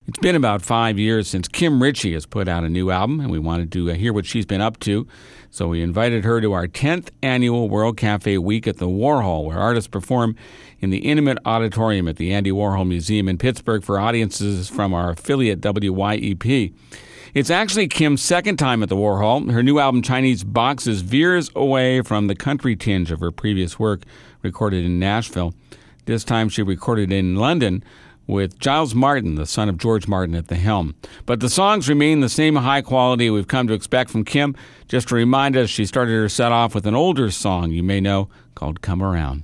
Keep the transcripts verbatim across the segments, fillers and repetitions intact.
It's been about five years since Kim Richey has put out a new album, and we wanted to uh, hear what she's been up to. So we invited her to our tenth annual World Cafe Week at the Warhol, where artists perform in the intimate auditorium at the Andy Warhol Museum in Pittsburgh for audiences from our affiliate W Y E P. It's actually Kim's second time at the Warhol. Her new album, Chinese Boxes, veers away from the country tinge of her previous work recorded in Nashville. This time she recorded in London with Giles Martin, the son of George Martin, at the helm. But the songs remain the same high quality we've come to expect from Kim. Just to remind us, she started her set off with an older song you may know called Come Around.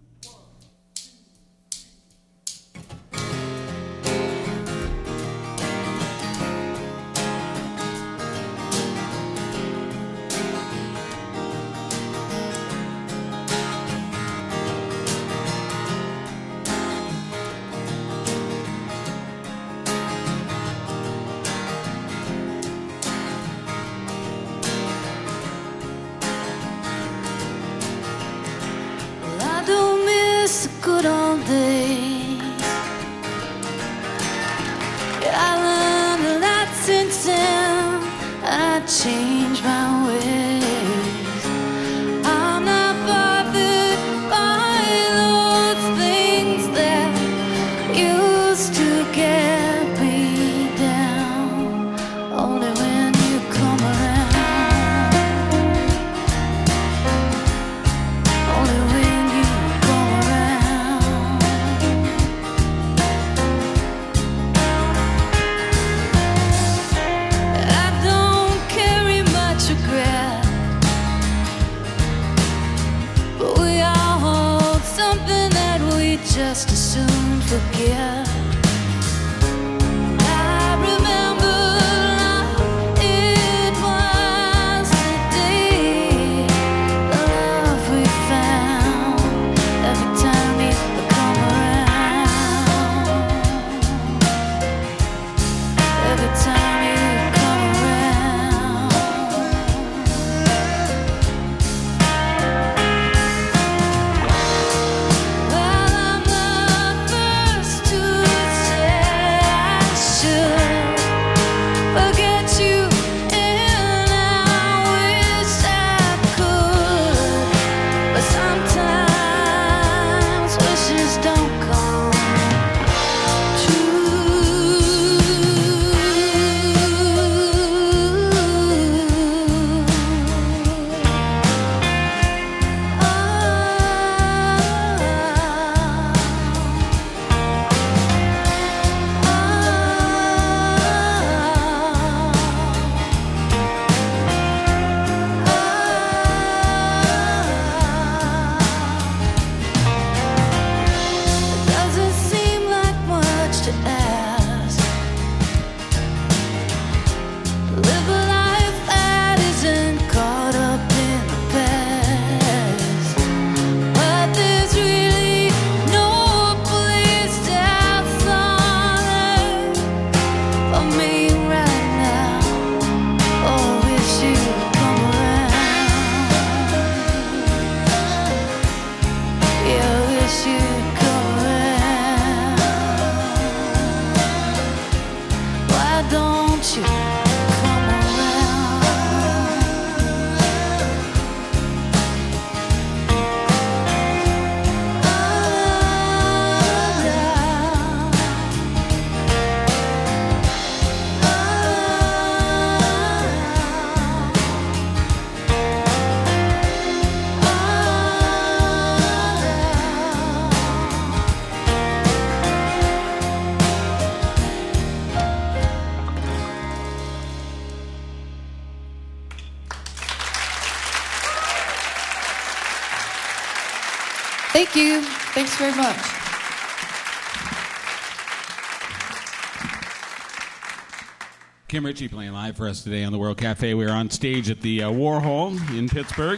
Good old days. I learned a lot since then. I changed my ways. I'm not bothered by those things that used to get me down. Only when you come around. Only when you come around. I don't carry much regret, but we all hold something that we just as soon forget. I remember love, it was the day, the love we found every time you come around. Every time you come around. Well, I'm the first to say I should forget you, and I wish I could, but sometimes wishes don't come It doesn't seem like much to ask. Live a life that isn't caught up in the past. But there's really no place outside for me right now. Oh, I wish you'd come around. Yeah, I wish you'd come around. Why don't you come around? Thank you. Thanks very much. Kim Richey playing live for us today on the World Cafe. We're on stage at the uh, Warhol in Pittsburgh.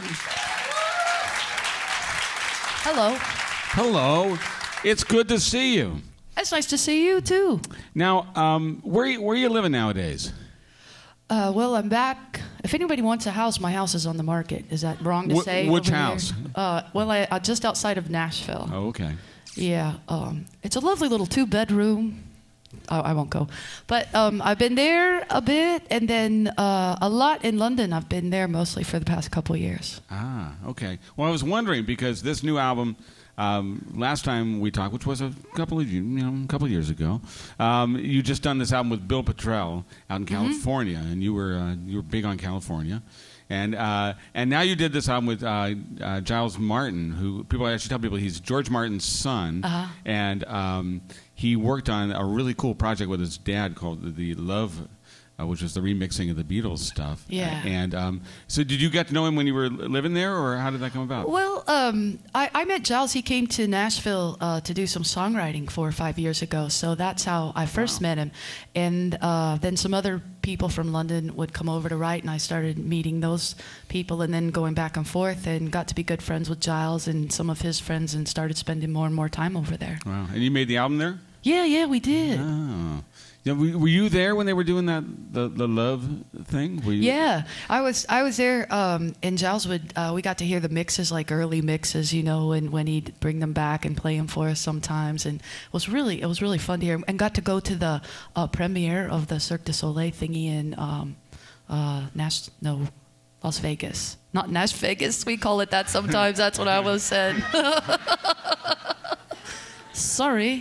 Hello. Hello. It's good to see you. It's nice to see you, too. Now, um, where you- where you living nowadays? Uh, well, I'm back. If anybody wants a house, my house is on the market. Is that wrong to Wh- say? which over here? house? Uh, well, I, uh, just outside of Nashville. Oh, okay. Yeah. Um, it's a lovely little two-bedroom. I, I won't go. But um, I've been there a bit, and then uh, a lot in London. I've been there mostly for the past couple of years. Ah, okay. Well, I was wondering because this new album, um, last time we talked, which was a couple of you know, a couple of years ago, um, you just done this album with Bill Petrell out in California, mm-hmm. and you were uh, you were big on California. And uh, and now you did this album with uh, uh, Giles Martin, who people I should tell people he's George Martin's son, uh-huh. and um, he worked on a really cool project with his dad called the, the Love, uh, which was the remixing of the Beatles stuff. Yeah. And um, so, did you get to know him when you were living there, or how did that come about? Well, um, I, I met Giles. He came to Nashville uh, to do some songwriting four or five years ago. So that's how I first wow. met him. And uh, then some other people from London would come over to write, and I started meeting those people and then going back and forth and got to be good friends with Giles and some of his friends and started spending more and more time over there. Wow. And you made the album there? Yeah, yeah, we did. Oh. Yeah, were, were you there when they were doing that the, the Love thing? Were you... Yeah, I was. I was there, um, and Giles would. Uh, we got to hear the mixes, like early mixes, you know, and when he'd bring them back and play them for us sometimes, and it was really, it was really fun to hear. And got to go to the uh, premiere of the Cirque du Soleil thingy in um, uh, Nash, no, Las Vegas, not Nash Vegas. We call it that sometimes. That's what I was said. Sorry.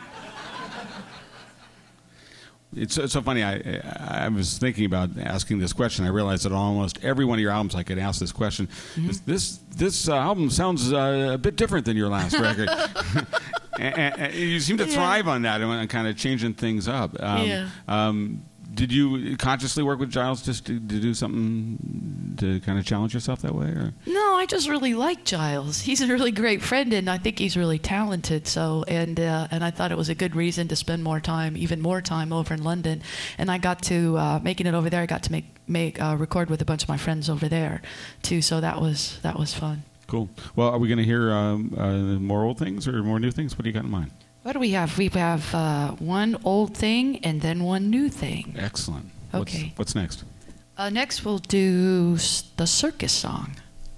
It's, it's so funny. I I was thinking about asking this question. I realized that on almost every one of your albums, I could ask this question. Mm-hmm. This this, this uh, album sounds uh, a bit different than your last record. and, and, and you seem to thrive yeah. on that and kind of changing things up. Um, yeah. Um, did you consciously work with Giles just to, to do something to kind of challenge yourself that way? Or? No, I just really like Giles. He's a really great friend, and I think he's really talented. So, and uh, and I thought it was a good reason to spend more time, even more time, over in London. And I got to uh, making it over there. I got to make make uh, record with a bunch of my friends over there, too. So that was that was fun. Cool. Well, are we going to hear um, uh, more old things or more new things? What do you got in mind? What do we have? We have uh, one old thing and then one new thing. Excellent. Okay. What's, what's next? Uh, next, we'll do s- the circus song.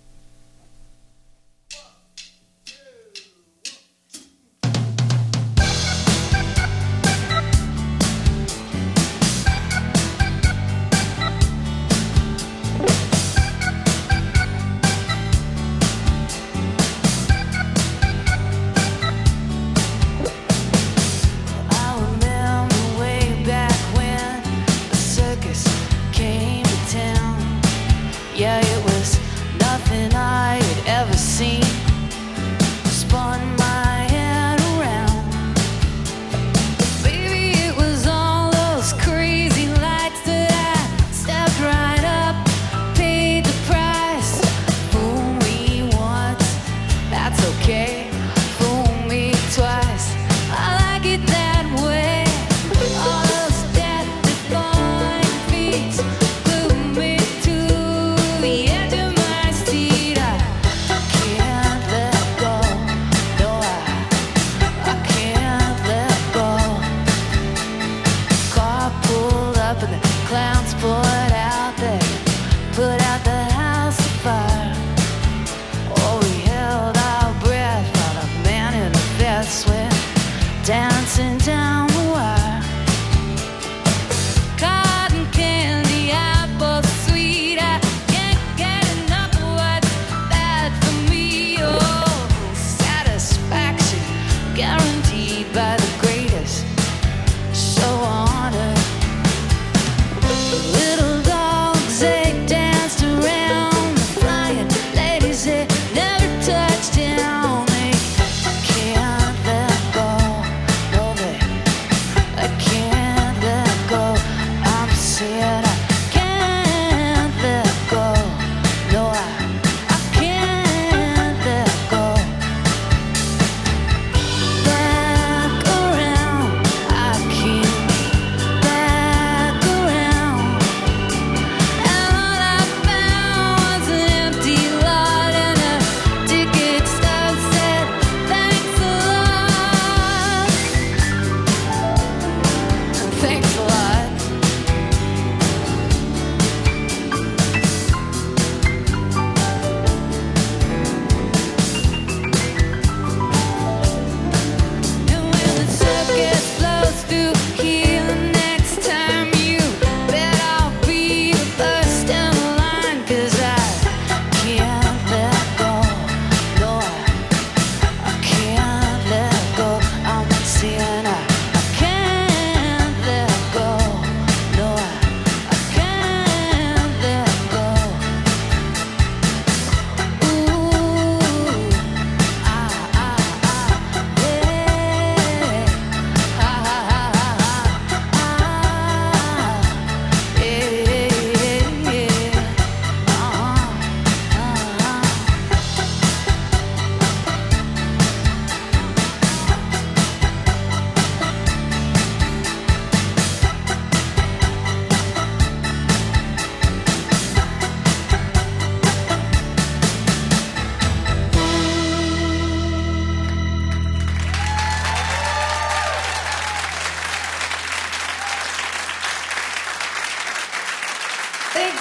Yeah, it was nothing I had ever seen. Spun my head around. Baby, it was all those crazy lights that I stepped right up, paid the price. Fool me once, that's okay. Fool me twice, I like it that way. All those dead, deformed feet glue me to the edge of my seat. I can't let go. No, I, I can't let go. Car pulled up and the clowns poured out there, put out the house afire. Oh, we held our breath while a man in a vest went dancing down the wire. Cotton candy, apple sweet, I can't get enough of what's bad for me. Oh, satisfaction guaranteed by the greatest, so honored. A little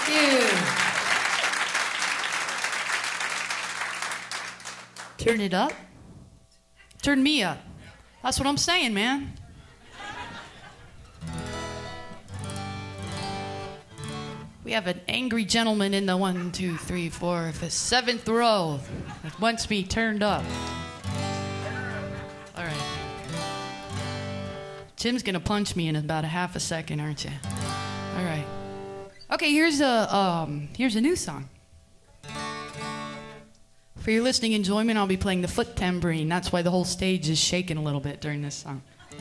Turn it up. Turn me up. That's what I'm saying, man. We have an angry gentleman in the one, two, three, four, fifth, seventh row that wants to be turned up. All right. Tim's gonna punch me in about a half a second, aren't you? All right. Okay, here's a um, here's a new song. For your listening enjoyment, I'll be playing the foot tambourine. That's why the whole stage is shaking a little bit during this song.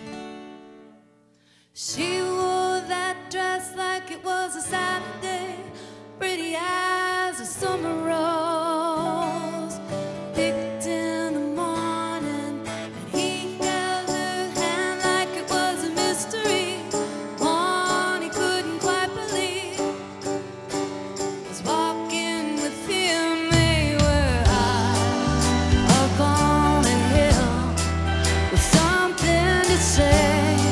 She wore that dress like it was a Saturday, pretty as a summer rose, picked in the morning, and he held her hand like it was a mystery, one he couldn't quite believe. Was walking with him, they were high up on a hill with something to say.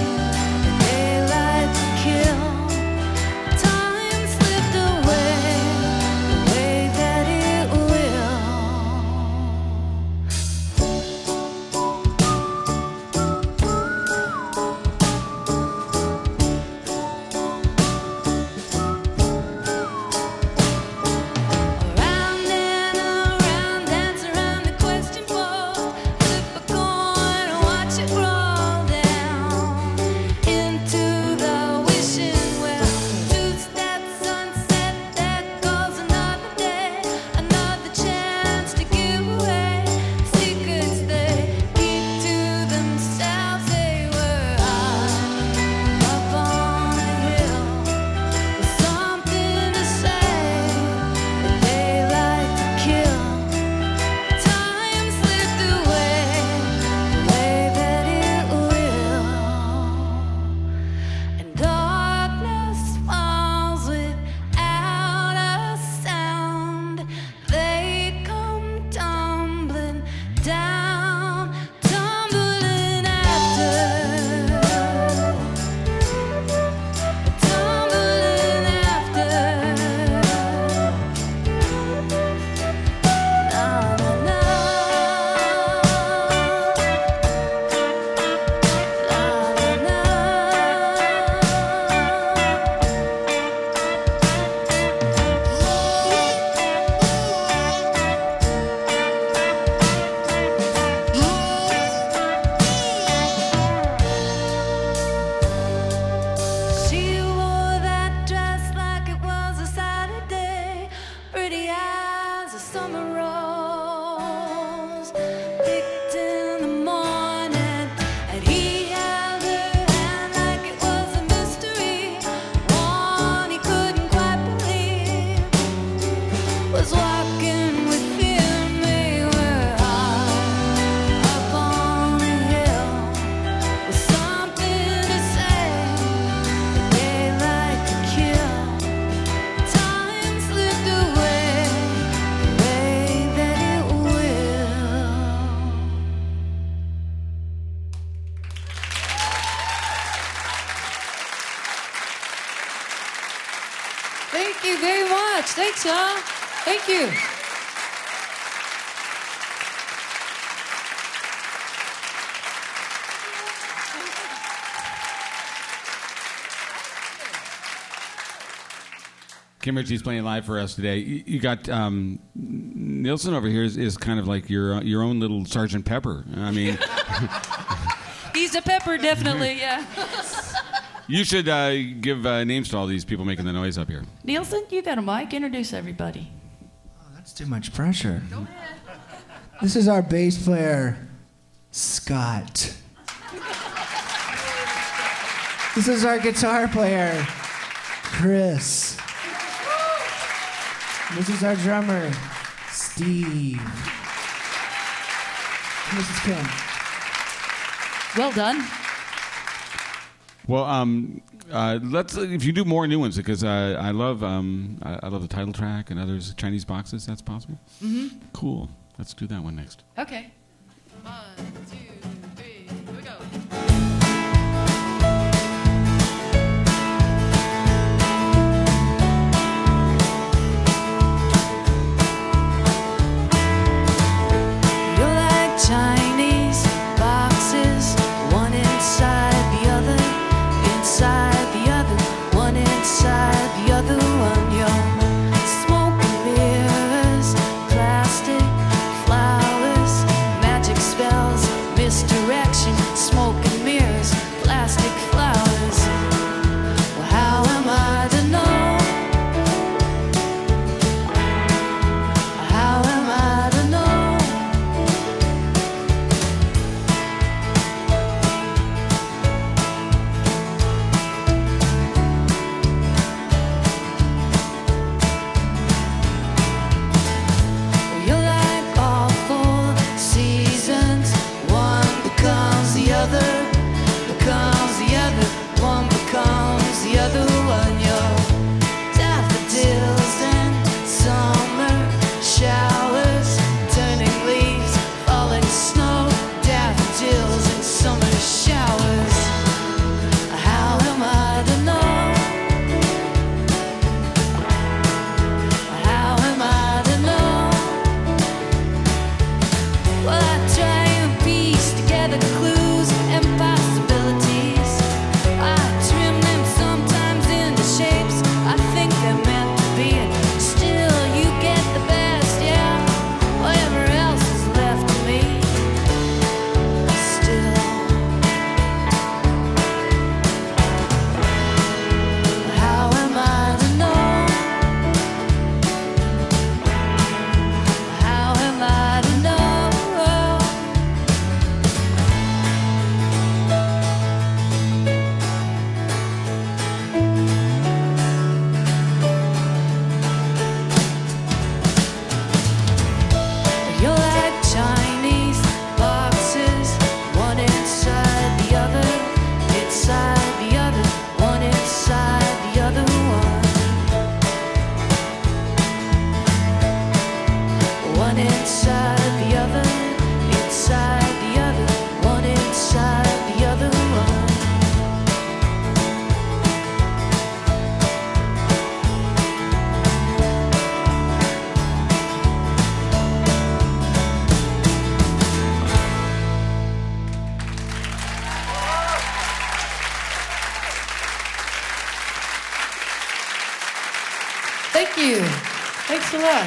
Thank you very much. Thanks, y'all. Thank you. Kim Ritchie's playing live for us today. You, you got um, Nilsson over here is, is kind of like your your own little Sergeant Pepper. I mean, he's a pepper, definitely. Yeah. You should uh, give uh, names to all these people making the noise up here. Nielsen, you got a mic. Introduce everybody. Oh, that's too much pressure. Go ahead. This is our bass player, Scott. This is our guitar player, Chris. This is our drummer, Steve. And this is Kim. Well done. Well, um, uh, let's if you do more new ones because uh, I love um, I, I love the title track and others Chinese boxes. That's possible. Mm-hmm. Cool. Let's do that one next. Okay. One, two, three, here we go. inside the other, one inside the other one. You're smoke and mirrors, plastic flowers, magic spells, misdirection, smoke and mirrors, plastic flowers. Well, how am I to know? How am I to know? You're like all four seasons. One becomes the other, becomes the other. One becomes the other one. You're daffodils and summer showers, turning leaves, falling snow. Daffodils and summer showers. How am I to know? How am I to know? Well, I try and piece together clues and possibilities. I trim them sometimes into shapes I think they're meant to be, and still you get the best, yeah. Whatever else is left of me, still. How am I to know? How am I to know? You're like Chinese boxes, one inside the other, inside the other, one inside the other one. One inside the other, inside the other, one inside the other one. Thank you. Thanks a lot.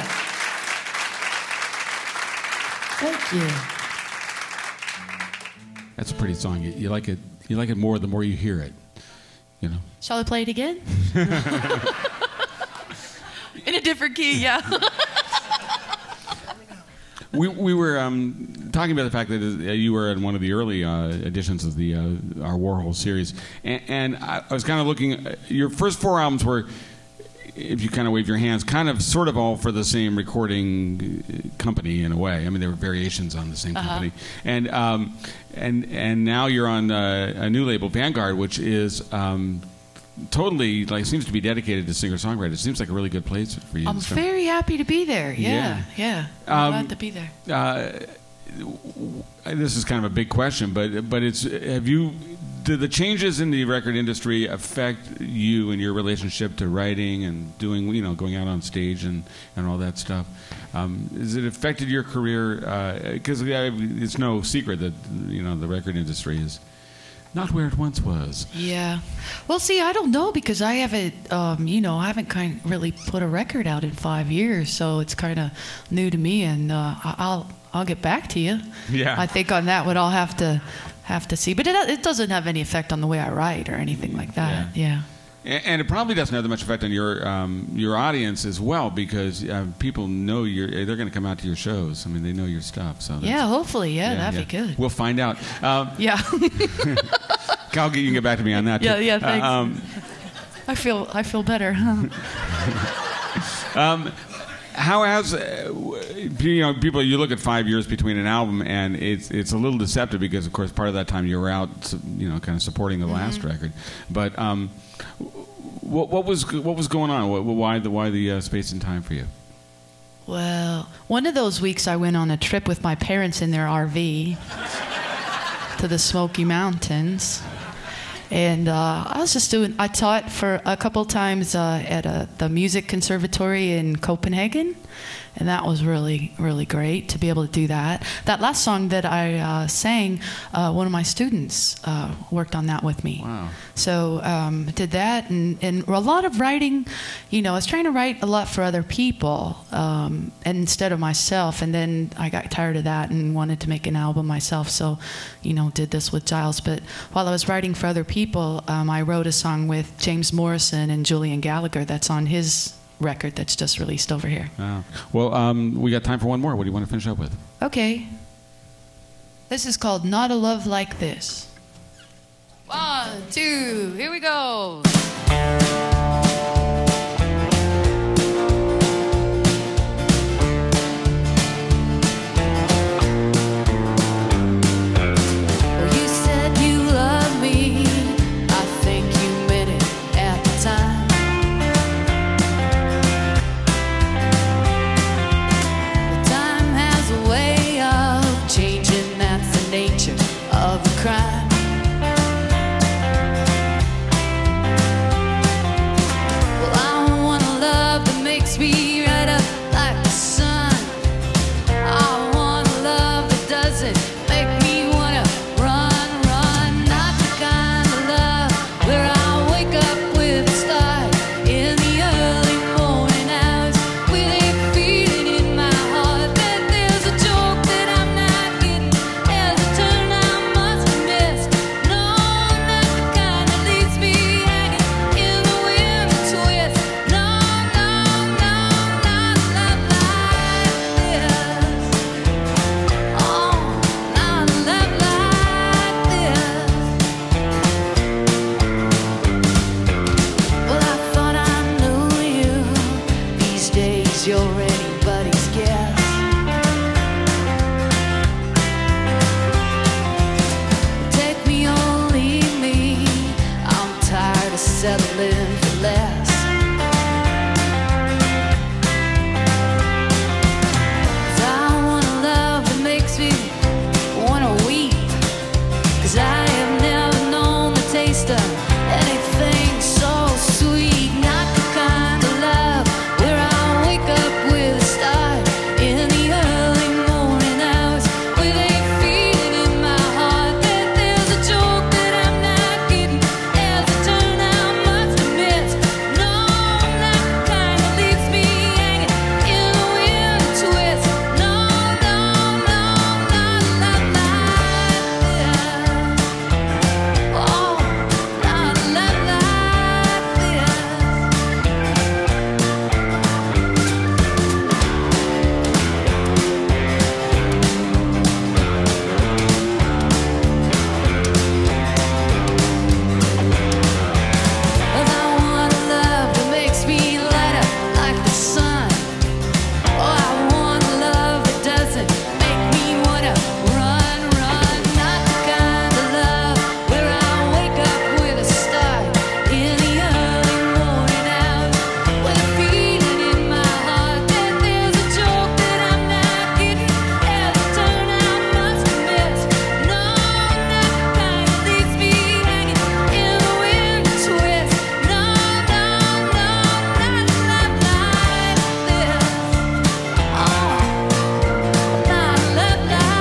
Thank you. That's a pretty song. You, you like it. You like it more the more you hear it. You know. Shall I play it again? In a different key, yeah. We we were um, talking about the fact that uh, you were in one of the early uh, editions of the uh, our Warhol series, and, and I, I was kind of looking. Uh, your first four albums were, if you kind of wave your hands, kind of sort of all for the same recording uh, company in a way. I mean, there were variations on the same Uh-huh. company, and um, and and now you're on uh, a new label, Vanguard, which is. Um, Totally, like, seems to be dedicated to singer-songwriters. It seems like a really good place for you. I'm to start. very happy to be there. Yeah, yeah. I'm Um, glad to be there. Uh, this is kind of a big question, but but it's have you did the changes in the record industry affect you and your relationship to writing and doing you know going out on stage and, and all that stuff? Um, has it affected your career? Because uh, it's no secret that you know the record industry is not where it once was. Yeah. Well, see, I don't know because I haven't, um, you know, I haven't kind of really put a record out in five years, so it's kind of new to me, and uh, I- I'll I'll get back to you. Yeah. I think on that one I'll have to have to see, but it it doesn't have any effect on the way I write or anything like that. Yeah. A- And it probably doesn't have that much effect on your um, your audience as well, because uh, people know you're. They're going to come out to your shows. I mean, they know your stuff. So that's- Yeah. Hopefully, yeah, that'd be good. We'll find out. Um, Yeah. Cal, you can get back to me on that. Too. Yeah, yeah, thanks. Uh, um, I feel I feel better. um, how has uh, w- you know people? You look at five years between an album, and it's it's a little deceptive because, of course, part of that time you were out, you know, kind of supporting the last Mm-hmm. record. But um, what, what was what was going on? What, why the why the uh, space and time for you? Well, one of those weeks I went on a trip with my parents in their R V to the Smoky Mountains. And uh, I was just doing, I taught for a couple times uh, at a, the music conservatory in Copenhagen. and that was really, really great to be able to do that. That last song that I uh, sang, uh, one of my students uh, worked on that with me. Wow. So um, did that, and, and a lot of writing. You know, I was trying to write a lot for other people um, instead of myself, and then I got tired of that and wanted to make an album myself. So, you know, did this with Giles. But while I was writing for other people, um, I wrote a song with James Morrison and Julian Gallagher that's on his record that's just released over here. Wow. Well, um, we got time for one more. What do you want to finish up with? Okay. This is called Not a Love Like This. One, two, here we go. You said you loved me. I think you meant it at the time. The time has a way of changing, that's the nature of a crime. Well, I want a love that makes me right up like the sun. I want a love that doesn't make me wanna run, run. Not the kind of love where I wake up with a start in the early morning hours with a feeling in my heart that there's a joke that I'm not getting. There's a turn I must have missed. No, not the kind that leaves me hanging in the wind and twist. No, no, no, not love like this. Oh, not love like this. Well, I thought I knew you. These days you're anybody's guess. Take me or leave me. I'm tired of settling for less. 'Cause I want a love that makes me wanna weep. 'Cause I have never known the taste of anything so sweet. Not the kind of love where I wake up with a start in the early morning hours with a feeling in my heart that there's a joke that I'm not getting. There's a turn I must have missed. No, not the kind that leaves me hanging in the wind and twist. No, no, no, not love like this. Oh, not love like this. Cause I want a love that makes me light up like the sun. Oh, I want a love that doesn't make me wanna run, run. Not the kind of love where I wake up with a start in the early morning hours with a feeling in my heart that there's a joke that I'm not getting. There's a turn I must have missed. No, not the kind that leaves me hanging in the wind and twist. No, no, no, not love like this. Oh, not love like this.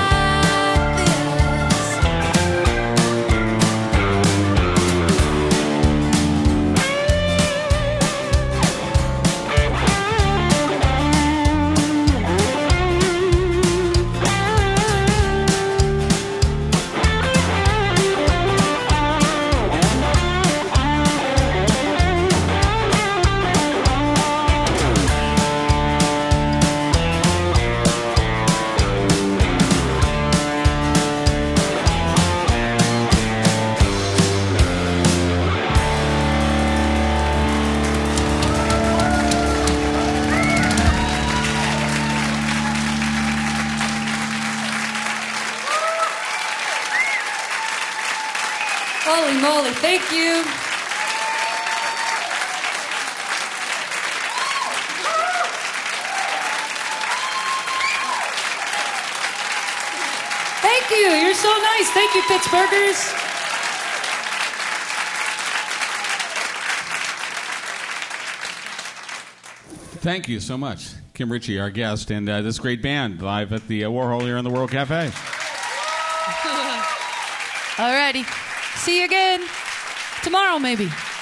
Holy moly, thank you. Thank you. You're so nice. Thank you, Pittsburghers. Thank you so much. Kim Ritchie, our guest, and uh, this great band live at the uh, Warhol here in the World Cafe. Alrighty. See you again tomorrow, maybe.